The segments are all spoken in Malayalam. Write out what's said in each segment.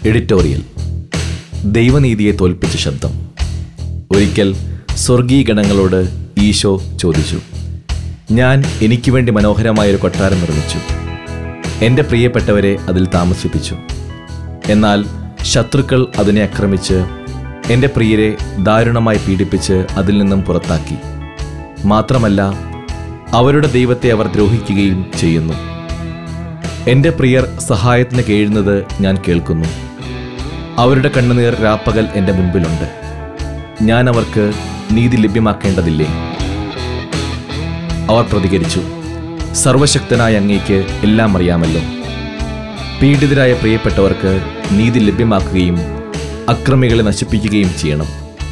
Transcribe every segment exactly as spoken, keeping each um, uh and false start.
എഡിറ്റോറിയൽ. ദൈവനീതിയെ തോൽപ്പിച്ച ശബ്ദം. ഒരിക്കൽ സ്വർഗീയ ഗണങ്ങളോട് ഈശോ ചോദിച്ചു, ഞാൻ എനിക്ക് വേണ്ടി മനോഹരമായൊരു കൊട്ടാരം നിർമ്മിച്ചു, എൻ്റെ പ്രിയപ്പെട്ടവരെ അതിൽ താമസിപ്പിച്ചു. എന്നാൽ ശത്രുക്കൾ അതിനെ ആക്രമിച്ച് എൻ്റെ പ്രിയരെ ദാരുണമായി പീഡിപ്പിച്ച് അതിൽ നിന്നും പുറത്താക്കി. മാത്രമല്ല, അവരുടെ ദൈവത്തെ അവർ ദ്രോഹിക്കുകയും ചെയ്യുന്നു. എൻ്റെ പ്രിയർ സഹായത്തിന് കേഴുന്നത് ഞാൻ കേൾക്കുന്നു. അവരുടെ കണ്ണുനീർ രാപ്പകൽ എൻ്റെ മുൻപിലുണ്ട്. ഞാൻ അവർക്ക് നീതി ലഭ്യമാക്കേണ്ടതില്ലേ? അവർ പ്രതികരിച്ചു, സർവശക്തനായ അങ്ങേക്ക് എല്ലാം അറിയാമല്ലോ. പീഡിതരായ പ്രിയപ്പെട്ടവർക്ക് നീതി ലഭ്യമാക്കുകയും അക്രമികളെ നശിപ്പിക്കുകയും ചെയ്യണം.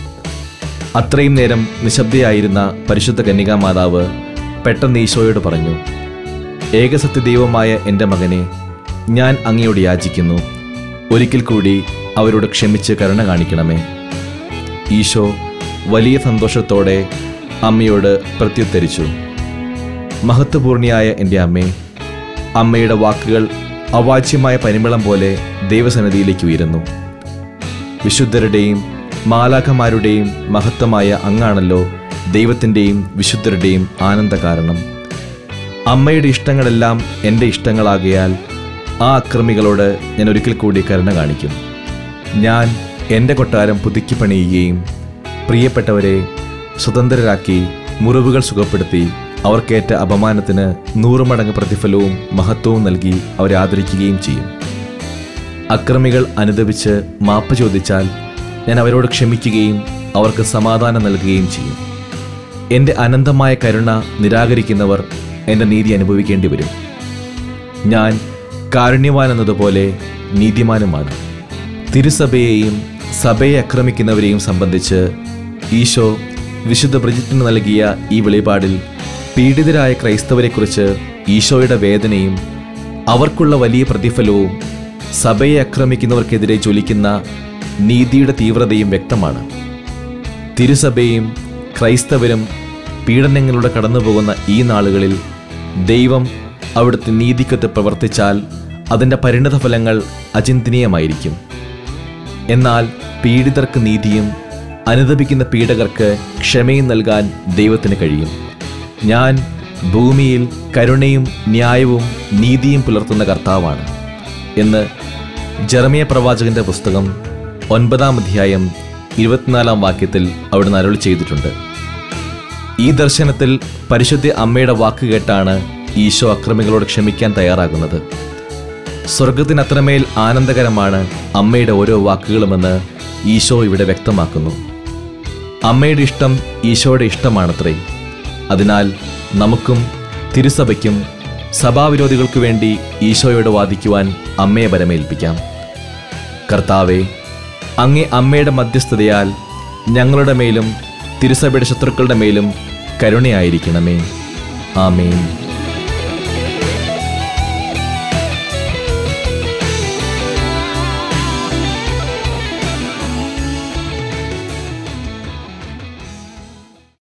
അത്രയും നേരം നിശബ്ദയായിരുന്ന പരിശുദ്ധ കന്യകാമാതാവ് പെട്ടെന്ന് ഈശോയോട് പറഞ്ഞു, ഏകസത്യദൈവമായ എൻ്റെ മകനെ, ഞാൻ അങ്ങയോട് യാചിക്കുന്നു, ഒരിക്കൽ കൂടി അവരോട് ക്ഷമിച്ച് കരുണ കാണിക്കണമേ. ഈശോ വലിയ സന്തോഷത്തോടെ അമ്മയോട് പ്രത്യുത്തരിച്ചു, മഹത്വപൂർണിയായ എൻ്റെ അമ്മേ, അമ്മയുടെ വാക്കുകൾ അവാച്യമായ പരിമളം പോലെ ദൈവസന്നിധിയിലേക്ക് ഉയരുന്നു. വിശുദ്ധരുടെയും മാലാഖമാരുടെയും മഹത്വമായ അങ്ങാണല്ലോ ദൈവത്തിൻ്റെയും വിശുദ്ധരുടെയും ആനന്ദ കാരണം. അമ്മയുടെ ഇഷ്ടങ്ങളെല്ലാം എൻ്റെ ഇഷ്ടങ്ങളാകയാൽ ആ അക്രമികളോട് ഞാൻ ഒരിക്കൽ കൂടി കരുണ കാണിക്കും. ഞാൻ എൻ്റെ കൊട്ടാരം പുതുക്കി പണിയുകയും പ്രിയപ്പെട്ടവരെ സ്വതന്ത്രരാക്കി മുറിവുകൾ സുഖപ്പെടുത്തി അവർക്കേറ്റ അപമാനത്തിന് നൂറ് മടങ്ങ് പ്രതിഫലവും മഹത്വവും നൽകി അവരെ ആദരിക്കുകയും ചെയ്യും. അക്രമികൾ അനുദപിച്ച് മാപ്പ് ചോദിച്ചാൽ ഞാൻ അവരോട് ക്ഷമിക്കുകയും അവർക്ക് സമാധാനം നൽകുകയും ചെയ്യും. എൻ്റെ അനന്തമായ കരുണ നിരാകരിക്കുന്നവർ എൻ്റെ നീതി അനുഭവിക്കേണ്ടി വരും. ഞാൻ കാരുണ്യവാൻ എന്നതുപോലെ നീതിമാനുമാണ്. തിരുസഭയെയും സഭയെ ആക്രമിക്കുന്നവരെയും സംബന്ധിച്ച് ഈശോ വിശുദ്ധ ബ്രിജിറ്റിന് നൽകിയ ഈ വെളിപാടിൽ പീഡിതരായ ക്രൈസ്തവരെക്കുറിച്ച് ഈശോയുടെ വേദനയും അവർക്കുള്ള വലിയ പ്രതിഫലവും സഭയെ ആക്രമിക്കുന്നവർക്കെതിരെ ജ്വലിക്കുന്ന നീതിയുടെ തീവ്രതയും വ്യക്തമാണ്. തിരുസഭയും ക്രൈസ്തവരും പീഡനങ്ങളിലൂടെ കടന്നുപോകുന്ന ഈ നാളുകളിൽ ദൈവം അവിടുത്തെ നീതിക്കൊത്ത് പ്രവർത്തിച്ചാൽ അതിൻ്റെ പരിണതഫലങ്ങൾ അചിന്തനീയമായിരിക്കും. എന്നാൽ പീഡിതർക്ക് നീതിയും അനുദപിക്കുന്ന പീഡകർക്ക് ക്ഷമയും നൽകാൻ ദൈവത്തിന് കഴിയും. ഞാൻ ഭൂമിയിൽ കരുണയും ന്യായവും നീതിയും പുലർത്തുന്ന കർത്താവാണ് എന്ന് ജെറമിയ പ്രവാചകന്റെ പുസ്തകം ഒൻപതാം അധ്യായം ഇരുപത്തിനാലാം വാക്യത്തിൽ അവിടുന്ന് അരുളി ചെയ്തിട്ടുണ്ട്. ഈ ദർശനത്തിൽ പരിശുദ്ധ അമ്മയുടെ വാക്ക് കേട്ടാണ് ഈശോ അക്രമികളോട് ക്ഷമിക്കാൻ തയ്യാറാകുന്നത്. സ്വർഗത്തിന് അത്രമേൽ ആനന്ദകരമാണ് അമ്മയുടെ ഓരോ വാക്കുകളുമെന്ന് ഈശോ ഇവിടെ വ്യക്തമാക്കുന്നു. അമ്മയുടെ ഇഷ്ടം ഈശോയുടെ ഇഷ്ടമാണത്രേ. അതിനാൽ നമുക്കും തിരുസഭയ്ക്കും സഭാവിരോധികൾക്കു വേണ്ടി ഈശോയോട് വാദിക്കുവാൻ അമ്മയെ ബലമേൽപ്പിക്കാം. കർത്താവേ, അങ്ങേ അമ്മയുടെ മധ്യസ്ഥതയാൽ ഞങ്ങളുടെ മേലും തിരുസഭയുടെ ശത്രുക്കളുടെ മേലും കരുണയായിരിക്കണമേ. ആമേൻ.